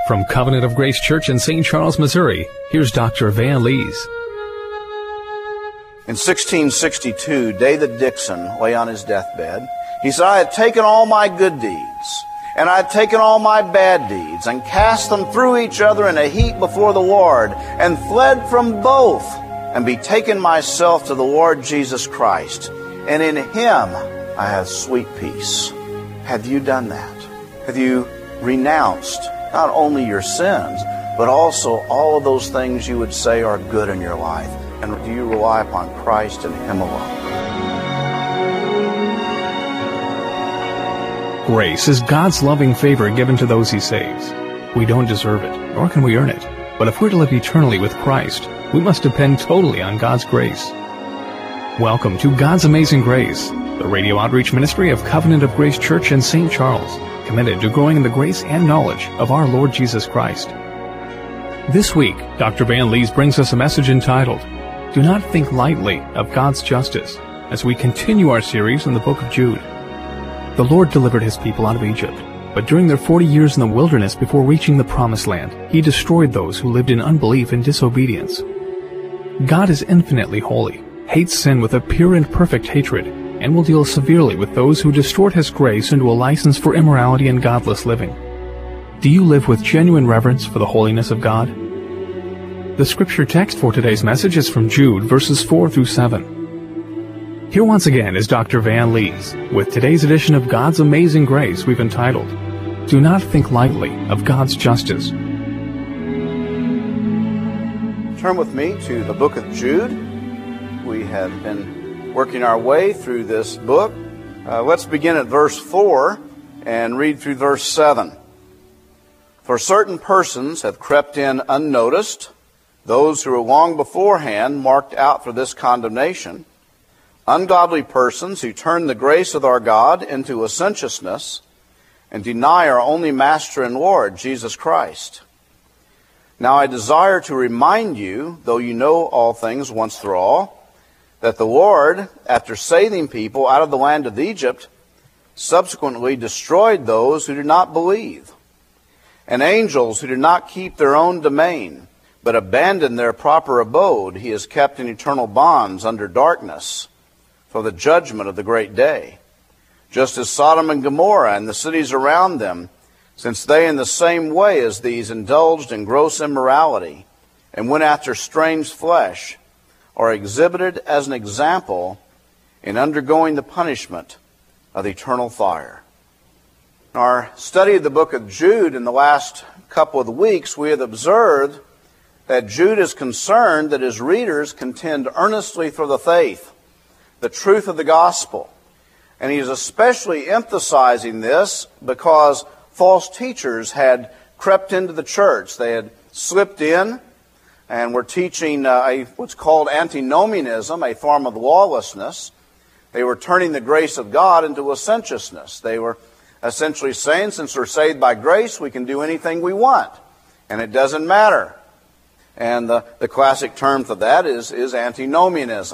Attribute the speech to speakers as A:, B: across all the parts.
A: From Covenant of Grace Church in St. Charles, Missouri, here's Dr. Van Lees.
B: In 1662, David Dixon lay on his deathbed. He said, I had taken all my good deeds, and I had taken all my bad deeds, and cast them through each other in a heap before the Lord, and fled from both, and betaken myself to the Lord Jesus Christ. And in Him I have sweet peace. Have you done that? Have you renounced not only your sins, but also all of those things you would say are good in your life? And do you rely upon Christ and Him alone?
A: Grace is God's loving favor given to those He saves. We don't deserve it, nor can we earn it. But if we're to live eternally with Christ, we must depend totally on God's grace. Welcome to God's Amazing Grace, the radio outreach ministry of Covenant of Grace Church in St. Charles, committed to growing in the grace and knowledge of our Lord Jesus Christ. This week, Dr. Van Lees brings us a message entitled, Do Not Think Lightly of God's Justice, as we continue our series in the book of Jude. The Lord delivered His people out of Egypt, but during their 40 years in the wilderness before reaching the Promised Land, He destroyed those who lived in unbelief and disobedience. God is infinitely holy, hates sin with a pure and perfect hatred, and will deal severely with those who distort His grace into a license for immorality and godless living. Do you live with genuine reverence for the holiness of God? The scripture text for today's message is from Jude, verses 4 through 7. Here once again is Dr. Van Lees with today's edition of God's Amazing Grace we've entitled, Do Not Think Lightly of God's Justice.
B: Turn with me to the book of Jude. We have been working our way through this book. Let's begin at verse 4 and read through verse 7. For certain persons have crept in unnoticed, those who were long beforehand marked out for this condemnation, ungodly persons who turn the grace of our God into licentiousness and deny our only Master and Lord, Jesus Christ. Now I desire to remind you, though you know all things once for all, that the Lord, after saving people out of the land of Egypt, subsequently destroyed those who did not believe, and angels who did not keep their own domain, but abandoned their proper abode, He has kept in eternal bonds under darkness for the judgment of the great day, just as Sodom and Gomorrah and the cities around them, since they in the same way as these indulged in gross immorality and went after strange flesh, are exhibited as an example in undergoing the punishment of eternal fire. In our study of the book of Jude in the last couple of weeks, we have observed that Jude is concerned that his readers contend earnestly for the faith, the truth of the gospel. And he is especially emphasizing this because false teachers had crept into the church. They had slipped in and were teaching what's called antinomianism, a form of lawlessness. They were turning the grace of God into licentiousness. They were essentially saying, since we're saved by grace, we can do anything we want, and it doesn't matter. And the classic term for that is antinomianism.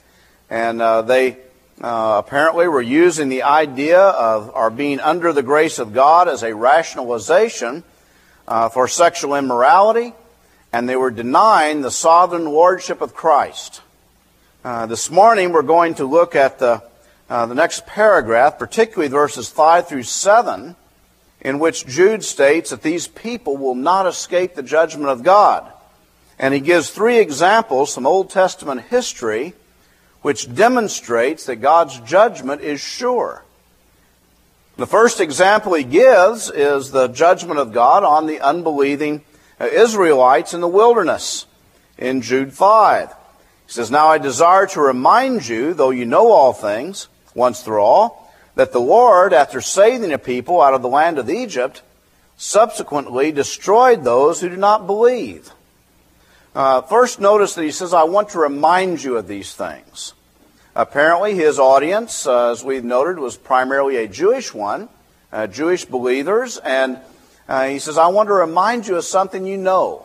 B: And they apparently were using the idea of our being under the grace of God as a rationalization for sexual immorality, and they were denying the sovereign lordship of Christ. This morning we're going to look at the next paragraph, particularly verses 5 through 7, in which Jude states that these people will not escape the judgment of God. And he gives 3 examples from Old Testament history which demonstrates that God's judgment is sure. The first example he gives is the judgment of God on the unbelieving Israelites in the wilderness in Jude 5. He says, Now I desire to remind you, though you know all things, once for all, that the Lord, after saving a people out of the land of Egypt, subsequently destroyed those who do not believe. First, notice that he says, I want to remind you of these things. Apparently, his audience, as we've noted, was primarily a Jewish one, Jewish believers, and he says, I want to remind you of something you know.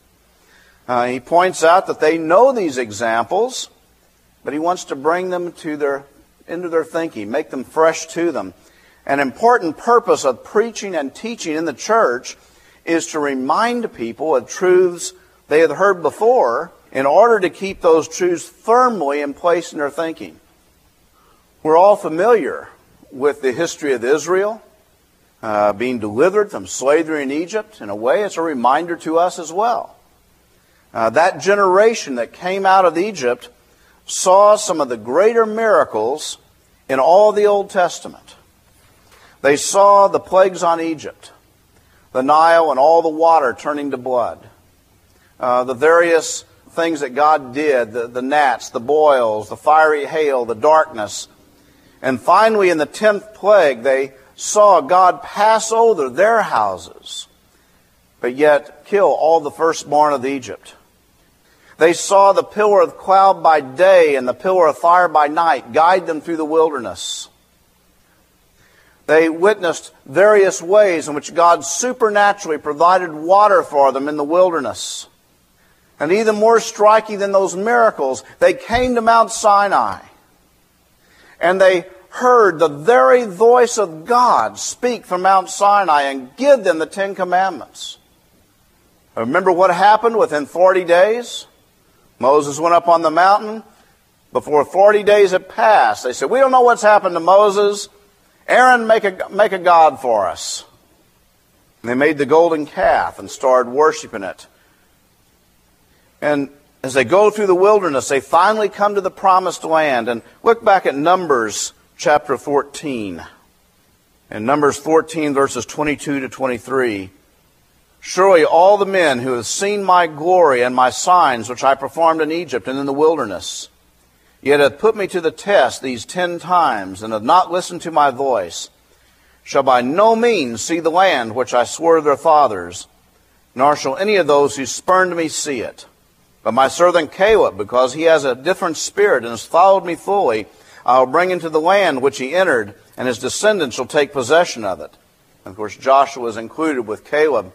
B: He points out that they know these examples, but he wants to bring them into their thinking, make them fresh to them. An important purpose of preaching and teaching in the church is to remind people of truths they had heard before in order to keep those truths firmly in place in their thinking. We're all familiar with the history of Israel being delivered from slavery in Egypt. In a way, it's a reminder to us as well. That generation that came out of Egypt saw some of the greater miracles in all the Old Testament. They saw the plagues on Egypt, the Nile and all the water turning to blood, the various things that God did, the gnats, the boils, the fiery hail, the darkness. And finally, in the 10th plague, they saw God pass over their houses, but yet kill all the firstborn of Egypt. They saw the pillar of cloud by day and the pillar of fire by night guide them through the wilderness. They witnessed various ways in which God supernaturally provided water for them in the wilderness. And even more striking than those miracles, they came to Mount Sinai and they heard the very voice of God speak from Mount Sinai and give them the 10 Commandments. Remember what happened within 40 days? Moses went up on the mountain. Before 40 days had passed, they said, "We don't know what's happened to Moses. Aaron, make a god for us." And they made the golden calf and started worshiping it. And as they go through the wilderness, they finally come to the promised land. And look back at Numbers chapter 14. In Numbers 14, verses 22 to 23. "Surely all the men who have seen my glory and my signs which I performed in Egypt and in the wilderness, yet have put me to the test these 10 times and have not listened to my voice, shall by no means see the land which I swore to their fathers, nor shall any of those who spurned me see it. But my servant Caleb, because he has a different spirit and has followed me fully, I will bring into the land which he entered, and his descendants shall take possession of it." And of course, Joshua is included with Caleb.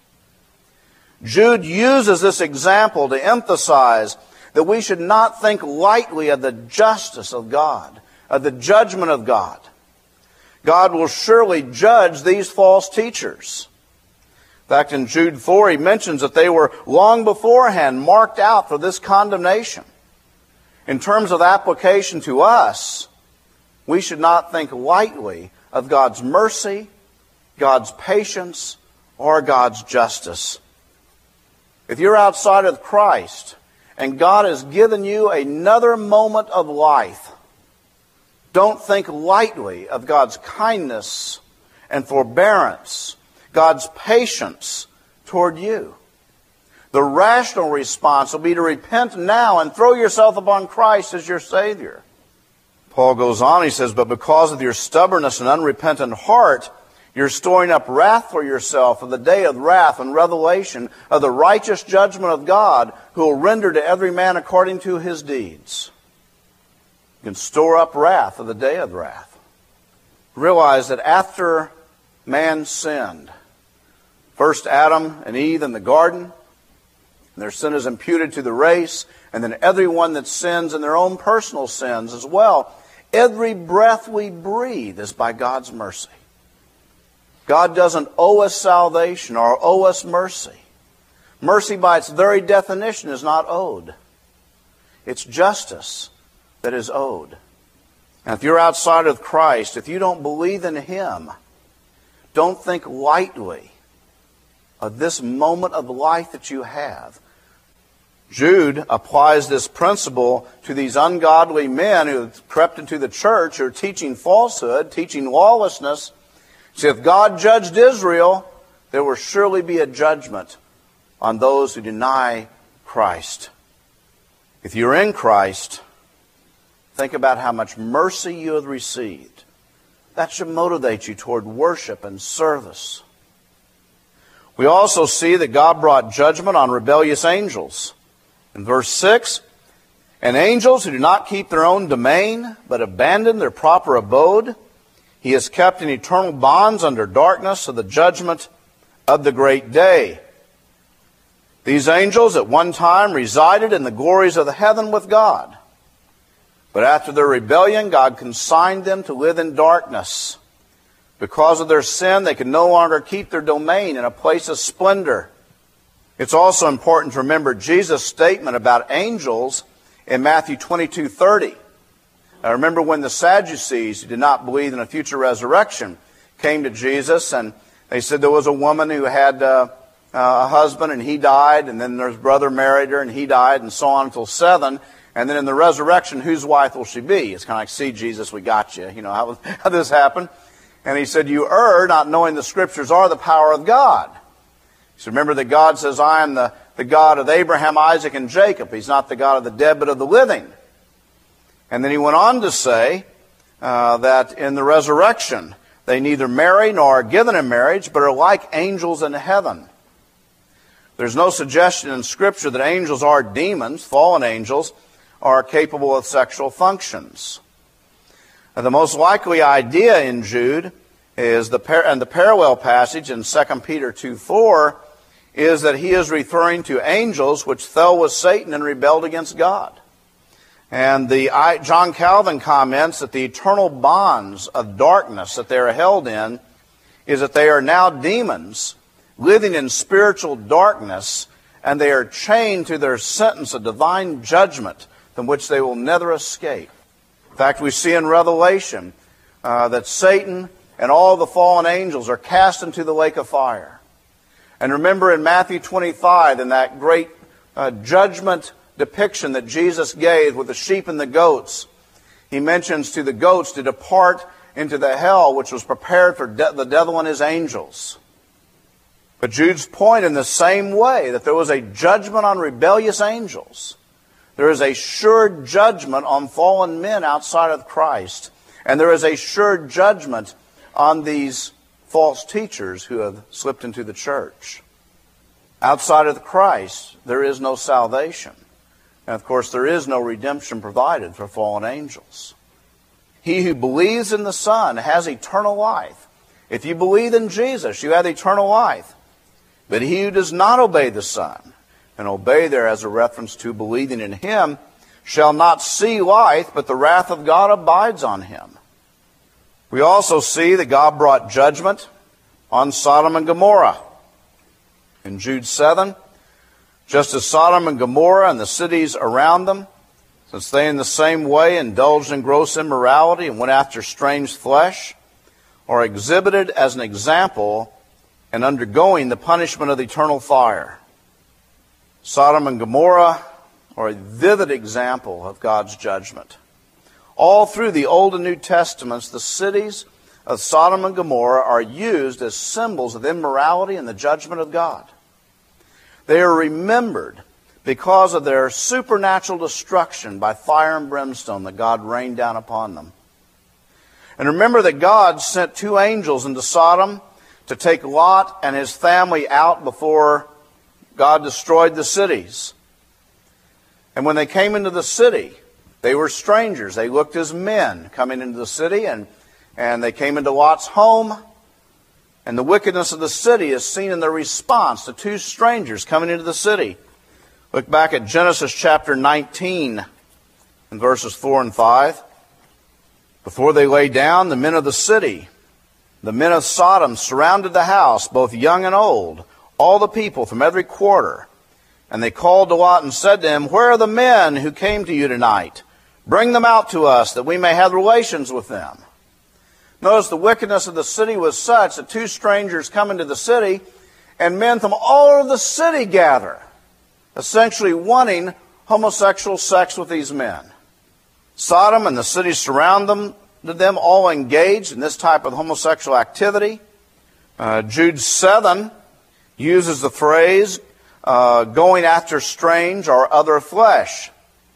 B: Jude uses this example to emphasize that we should not think lightly of the justice of God, of the judgment of God. God will surely judge these false teachers. In fact, in Jude 4, he mentions that they were long beforehand marked out for this condemnation. In terms of application to us, we should not think lightly of God's mercy, God's patience, or God's justice. If you're outside of Christ and God has given you another moment of life, don't think lightly of God's kindness and forbearance, God's patience toward you. The rational response will be to repent now and throw yourself upon Christ as your Savior. Paul goes on, he says, "But because of your stubbornness and unrepentant heart, you're storing up wrath for yourself for the day of wrath and revelation of the righteous judgment of God, who will render to every man according to his deeds." You can store up wrath for the day of wrath. Realize that after man sinned, first Adam and Eve in the garden, their sin is imputed to the race, and then everyone that sins in their own personal sins as well. Every breath we breathe is by God's mercy. God doesn't owe us salvation or owe us mercy. Mercy by its very definition is not owed. It's justice that is owed. And if you're outside of Christ, if you don't believe in Him, don't think lightly of this moment of life that you have. Jude applies this principle to these ungodly men who have crept into the church, who are teaching falsehood, teaching lawlessness. See, if God judged Israel, there will surely be a judgment on those who deny Christ. If you're in Christ, think about how much mercy you have received. That should motivate you toward worship and service. We also see that God brought judgment on rebellious angels. In verse 6, "And angels who do not keep their own domain, but abandon their proper abode, He has kept in eternal bonds under darkness of the judgment of the great day." These angels at one time resided in the glories of the heaven with God. But after their rebellion, God consigned them to live in darkness. Because of their sin, they can no longer keep their domain in a place of splendor. It's also important to remember Jesus' statement about angels in Matthew 22:30. Now remember when the Sadducees, who did not believe in a future resurrection, came to Jesus, and they said there was a woman who had a husband and he died, and then his brother married her and he died, and so on until 7. And then in the resurrection, whose wife will she be? It's kind of like, see, Jesus, we got you. You know, how this happened? And he said, you err, not knowing the Scriptures are the power of God. So remember that God says, I am the God of Abraham, Isaac, and Jacob. He's not the God of the dead, but of the living. And then he went on to say that in the resurrection, they neither marry nor are given in marriage, but are like angels in heaven. There's no suggestion in Scripture that angels are demons, fallen angels, are capable of sexual functions. Now, the most likely idea in Jude is the parallel passage in 2 Peter 2:4 is that he is referring to angels which fell with Satan and rebelled against God. And John Calvin comments that the eternal bonds of darkness that they are held in is that they are now demons living in spiritual darkness, and they are chained to their sentence of divine judgment from which they will never escape. In fact, we see in Revelation that Satan and all the fallen angels are cast into the lake of fire. And remember in Matthew 25, in that great judgment depiction that Jesus gave with the sheep and the goats, he mentions to the goats to depart into the hell which was prepared for the devil and his angels. But Jude's point in the same way, that there was a judgment on rebellious angels. There is a sure judgment on fallen men outside of Christ. And there is a sure judgment on these false teachers who have slipped into the church. Outside of Christ, there is no salvation. And of course, there is no redemption provided for fallen angels. He who believes in the Son has eternal life. If you believe in Jesus, you have eternal life. But he who does not obey the Son, and obey there as a reference to believing in Him, shall not see life, but the wrath of God abides on him. We also see that God brought judgment on Sodom and Gomorrah. In Jude 7, just as Sodom and Gomorrah and the cities around them, since they in the same way indulged in gross immorality and went after strange flesh, are exhibited as an example and undergoing the punishment of eternal fire. Sodom and Gomorrah are a vivid example of God's judgment. All through the Old and New Testaments, the cities of Sodom and Gomorrah are used as symbols of immorality and the judgment of God. They are remembered because of their supernatural destruction by fire and brimstone that God rained down upon them. And remember that God sent 2 angels into Sodom to take Lot and his family out before God destroyed the cities. And when they came into the city, they were strangers. They looked as men coming into the city, and they came into Lot's home. And the wickedness of the city is seen in their response to 2 strangers coming into the city. Look back at Genesis chapter 19 and verses 4 and 5. Before they lay down, the men of the city, the men of Sodom, surrounded the house, both young and old, all the people from every quarter. And they called to Lot and said to him, "Where are the men who came to you tonight? Bring them out to us, that we may have relations with them." Notice the wickedness of the city was such that 2 strangers come into the city, and men from all over the city gather, essentially wanting homosexual sex with these men. Sodom and the cities surrounding them all engaged in this type of homosexual activity. Jude 7 uses the phrase, going after strange or other flesh.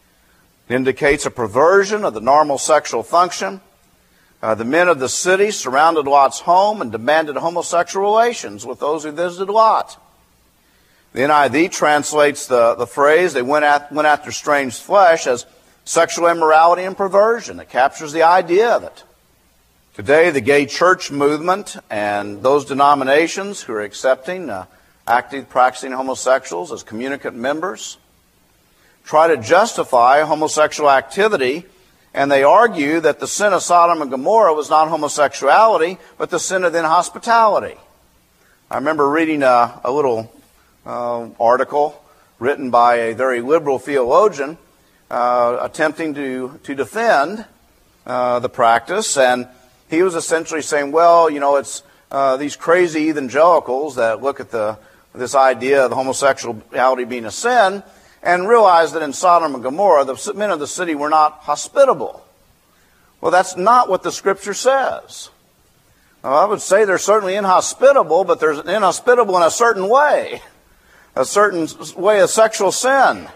B: It indicates a perversion of the normal sexual function. The men of the city surrounded Lot's home and demanded homosexual relations with those who visited Lot. The NIV translates the phrase, they went after strange flesh, as sexual immorality and perversion. It captures the idea of it. Today, the gay church movement and those denominations who are accepting active practicing homosexuals as communicant members try to justify homosexual activity And they argue that the sin of Sodom and Gomorrah was not homosexuality, but the sin of inhospitality. I remember reading a little article written by a very liberal theologian attempting to defend the practice. And he was essentially saying, well, it's these crazy evangelicals that look at this idea of homosexuality being a sin and realize that in Sodom and Gomorrah, the men of the city were not hospitable. Well, that's not what the Scripture says. Well, I would say they're certainly inhospitable, but they're inhospitable in a certain way of sexual sin.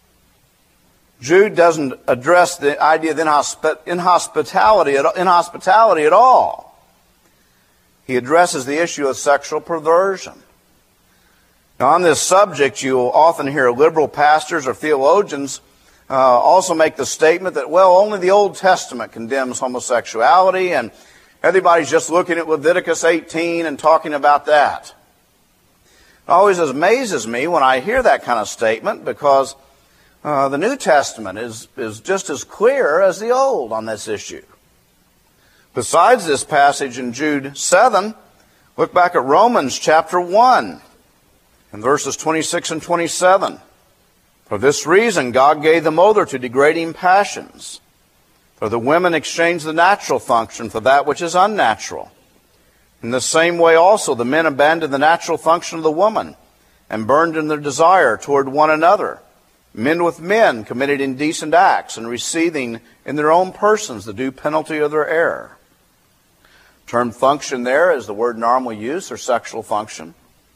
B: Jude doesn't address the idea of inhospitality at all. He addresses the issue of sexual perversion. Now, on this subject, you'll often hear liberal pastors or theologians also make the statement that, well, only the Old Testament condemns homosexuality, and everybody's just looking at Leviticus 18 and talking about that. It always amazes me when I hear that kind of statement, because the New Testament is just as clear as the Old on this issue. Besides this passage in Jude 7, look back at Romans chapter 1. In verses 26 and 27, for this reason God gave them over to degrading passions. For the women exchanged the natural function for that which is unnatural. In the same way also the men abandoned the natural function of the woman and burned in their desire toward one another. Men with men committed indecent acts and receiving in their own persons the due penalty of their error. The term function there is the word normally used, or sexual function.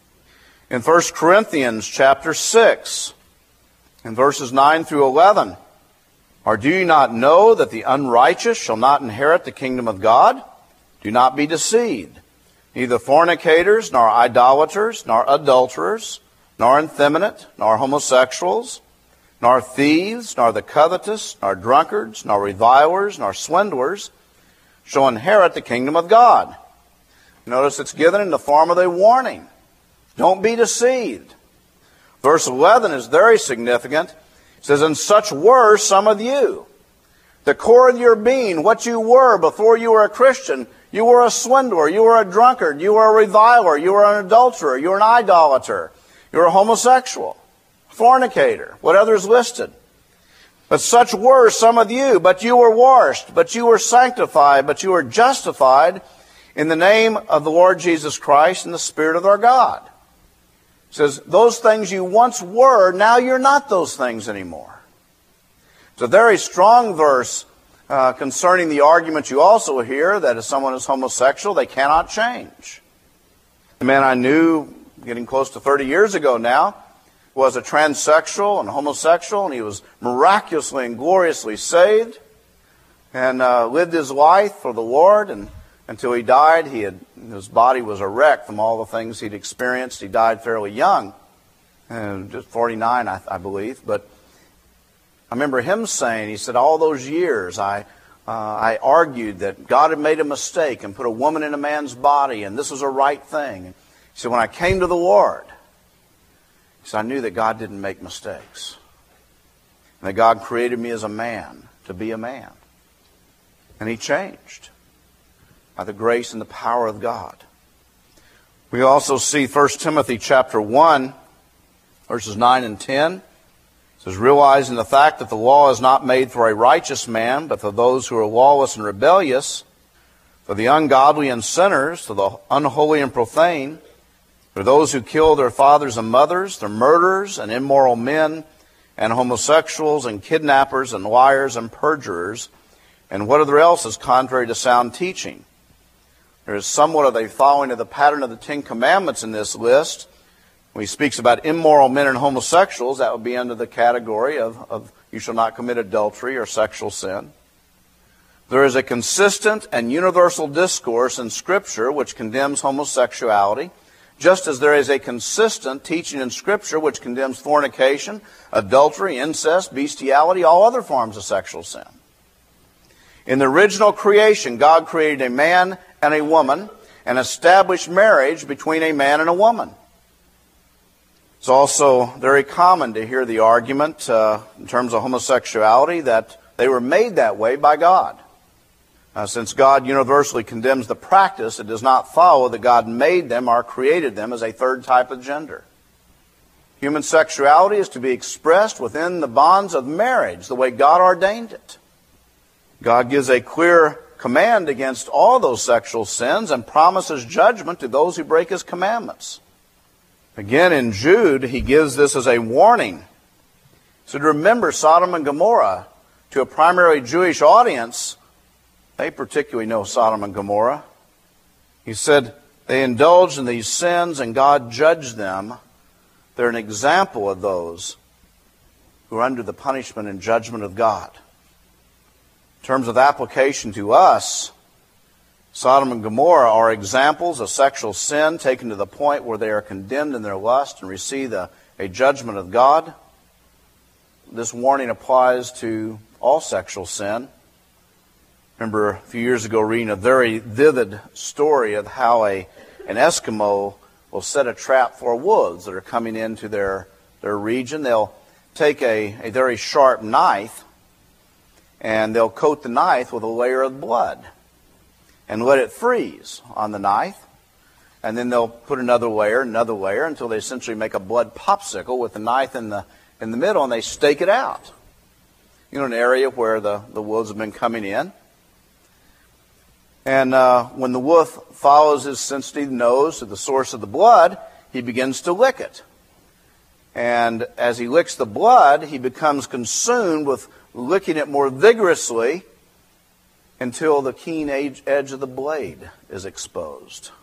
B: In 1 Corinthians chapter 6, in verses 9 through 11, or do you not know that the unrighteous shall not inherit the kingdom of God? Do not be deceived. Neither fornicators, nor idolaters, nor adulterers, nor effeminate, nor homosexuals, nor thieves, nor the covetous, nor drunkards, nor revilers, nor swindlers shall inherit the kingdom of God. Notice it's given in the form of a warning. Don't be deceived. Verse 11 is very significant. It says, and such were some of you. The core of your being, what you were before you were a Christian, you were a swindler, you were a drunkard, you were a reviler, you were an adulterer, you were an idolater, you were a homosexual, fornicator, what others listed. But such were some of you, but you were washed, but you were sanctified, but you were justified in the name of the Lord Jesus Christ and the Spirit of our God. It says, those things you once were, now you're not those things anymore. It's a very strong verse concerning the argument you also hear that if someone is homosexual, they cannot change. The man I knew, getting close to 30 years ago now, was a transsexual and homosexual, and he was miraculously and gloriously saved and lived his life for the Lord, and until he died, his body was a wreck from all the things he'd experienced. He died fairly young, just 49, I believe. But I remember him saying, he said, all those years I argued that God had made a mistake and put a woman in a man's body, and this was a right thing. He said, when I came to the Lord, he said, I knew that God didn't make mistakes, and that God created me as a man to be a man. And he changed by the grace and the power of God. We also see 1 Timothy chapter 1, verses 9 and 10. It says, realizing the fact that the law is not made for a righteous man, but for those who are lawless and rebellious, for the ungodly and sinners, for the unholy and profane, for those who kill their fathers and mothers, the murderers and immoral men, and homosexuals and kidnappers and liars and perjurers, and whatever else is contrary to sound teaching. There is somewhat of a following of the pattern of the Ten Commandments in this list. When he speaks about immoral men and homosexuals, that would be under the category of you shall not commit adultery or sexual sin. There is a consistent and universal discourse in Scripture which condemns homosexuality, just as there is a consistent teaching in Scripture which condemns fornication, adultery, incest, bestiality, all other forms of sexual sin. In the original creation, God created a man and a woman and established marriage between a man and a woman. It's also very common to hear the argument in terms of homosexuality that they were made that way by God. Since God universally condemns the practice, it does not follow that God made them or created them as a third type of gender. Human sexuality is to be expressed within the bonds of marriage, the way God ordained it. God gives a clear command against all those sexual sins and promises judgment to those who break His commandments. Again, in Jude, he gives this as a warning. So to remember Sodom and Gomorrah, to a primarily Jewish audience, they particularly know Sodom and Gomorrah. He said they indulged in these sins and God judged them. They're an example of those who are under the punishment and judgment of God. In terms of application to us, Sodom and Gomorrah are examples of sexual sin taken to the point where they are condemned in their lust and receive a judgment of God. This warning applies to all sexual sin. Remember a few years ago reading a very vivid story of how an Eskimo will set a trap for wolves that are coming into their region. They'll take a very sharp knife and they'll coat the knife with a layer of blood and let it freeze on the knife. And then they'll put another layer until they essentially make a blood popsicle with the knife in the middle, and they stake it out. An area where the wolves have been coming in. And when the wolf follows his sensitive nose to the source of the blood, he begins to lick it. And as he licks the blood, he becomes consumed with licking it more vigorously until the keen edge of the blade is exposed.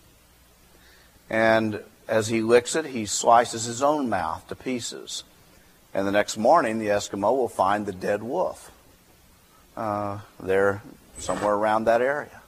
B: And as he licks it, he slices his own mouth to pieces. And the next morning, the Eskimo will find the dead wolf there somewhere around that area.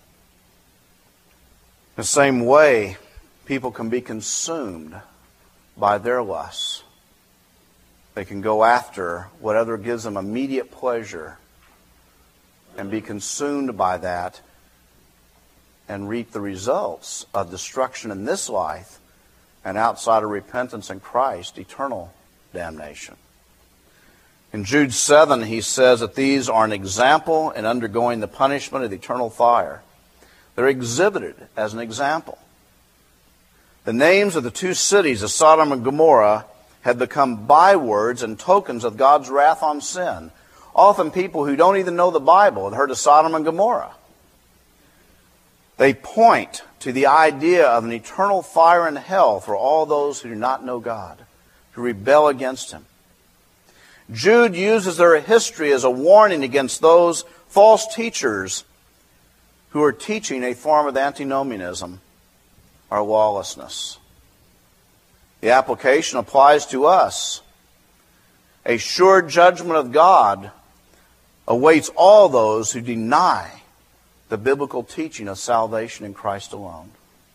B: The same way, people can be consumed by their lusts. They can go after whatever gives them immediate pleasure and be consumed by that and reap the results of destruction in this life and outside of repentance in Christ, eternal damnation. In Jude 7, he says that these are an example in undergoing the punishment of the eternal fire. They're exhibited as an example. The names of the two cities of Sodom and Gomorrah had become bywords and tokens of God's wrath on sin. Often people who don't even know the Bible have heard of Sodom and Gomorrah. They point to the idea of an eternal fire in hell for all those who do not know God, who rebel against Him. Jude uses their history as a warning against those false teachers who are teaching a form of antinomianism or lawlessness. The application applies to us. A sure judgment of God awaits all those who deny the biblical teaching of salvation in Christ alone.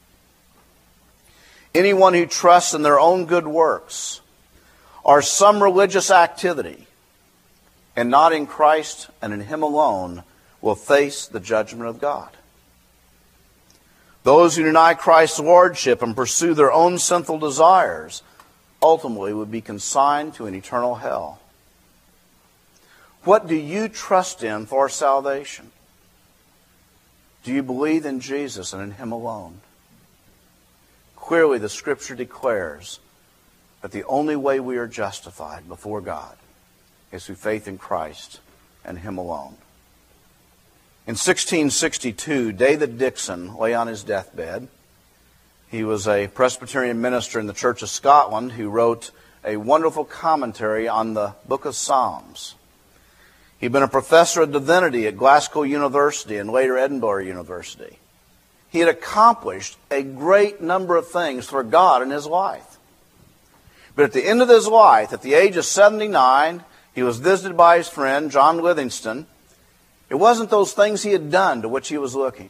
B: Anyone who trusts in their own good works or some religious activity and not in Christ and in Him alone will face the judgment of God. Those who deny Christ's lordship and pursue their own sinful desires ultimately would be consigned to an eternal hell. What do you trust in for salvation? Do you believe in Jesus and in Him alone? Clearly, the Scripture declares that the only way we are justified before God is through faith in Christ and Him alone. In 1662, David Dixon lay on his deathbed. He was a Presbyterian minister in the Church of Scotland who wrote a wonderful commentary on the Book of Psalms. He'd been a professor of divinity at Glasgow University and later Edinburgh University. He had accomplished a great number of things for God in his life. But at the end of his life, at the age of 79, he was visited by his friend, John Livingston. It wasn't those things he had done to which he was looking.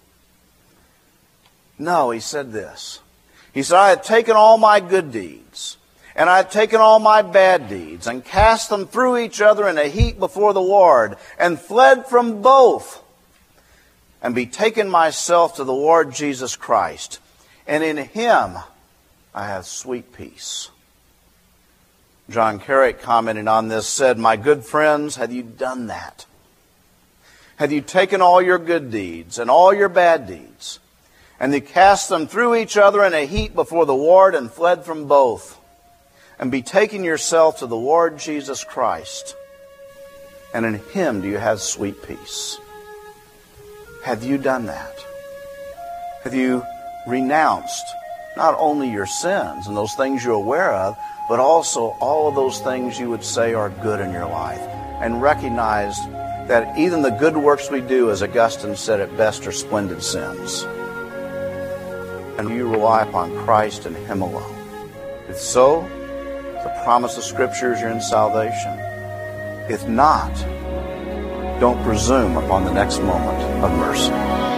B: No, he said this. He said, I had taken all my good deeds, and I had taken all my bad deeds, and cast them through each other in a heap before the Lord, and fled from both, and betaken myself to the Lord Jesus Christ. And in Him I have sweet peace. John Carrick, commenting on this, said, "My good friends, have you done that? Have you taken all your good deeds and all your bad deeds, and you cast them through each other in a heap before the Lord and fled from both, and betaken yourself to the Lord Jesus Christ, and in Him do you have sweet peace?" Have you done that? Have you renounced not only your sins and those things you're aware of, but also all of those things you would say are good in your life, and recognized that even the good works we do, as Augustine said, at best are splendid sins? And you rely upon Christ and Him alone. If so, the promise of Scripture is you're in salvation. If not, don't presume upon the next moment of mercy.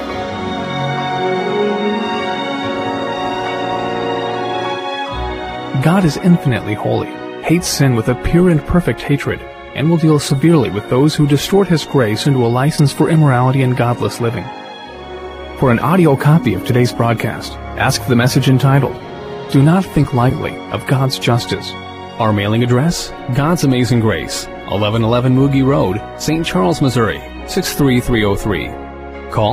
A: God is infinitely holy, hates sin with a pure and perfect hatred, and will deal severely with those who distort His grace into a license for immorality and godless living. For an audio copy of today's broadcast, ask the message entitled, "Do Not Think Lightly of God's Justice." Our mailing address, God's Amazing Grace, 1111 Mugi Road, St. Charles, Missouri, 63303. Call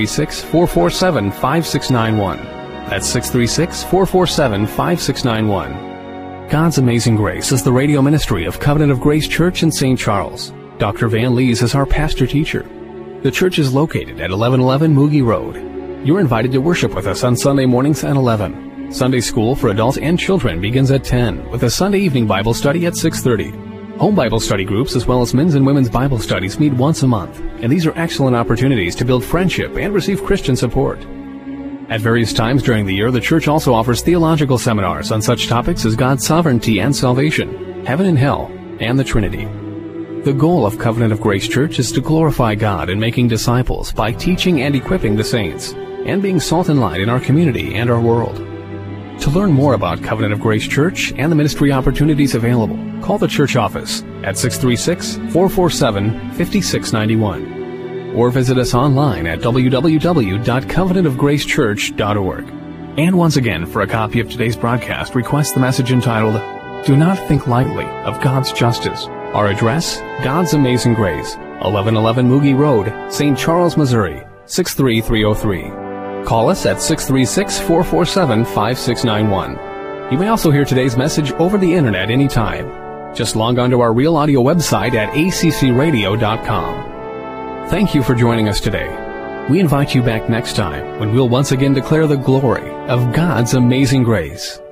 A: 636-447-5691. That's 636-447-5691. God's Amazing Grace is the radio ministry of Covenant of Grace Church in St. Charles. Dr. Van Lees is our pastor-teacher. The church is located at 1111 Mugi Road. You're invited to worship with us on Sunday mornings at 11. Sunday school for adults and children begins at 10, with a Sunday evening Bible study at 6:30. Home Bible study groups as well as men's and women's Bible studies meet once a month, and these are excellent opportunities to build friendship and receive Christian support. At various times during the year, the church also offers theological seminars on such topics as God's sovereignty and salvation, heaven and hell, and the Trinity. The goal of Covenant of Grace Church is to glorify God in making disciples by teaching and equipping the saints, and being salt and light in our community and our world. To learn more about Covenant of Grace Church and the ministry opportunities available, call the church office at 636-447-5691. Or visit us online at www.covenantofgracechurch.org. And once again, for a copy of today's broadcast, request the message entitled, "Do Not Think Lightly of God's Justice." Our address, God's Amazing Grace, 1111 Mugi Road, St. Charles, Missouri, 63303. Call us at 636-447-5691. You may also hear today's message over the internet anytime. Just log on to our Real Audio website at accradio.com. Thank you for joining us today. We invite you back next time when we'll once again declare the glory of God's amazing grace.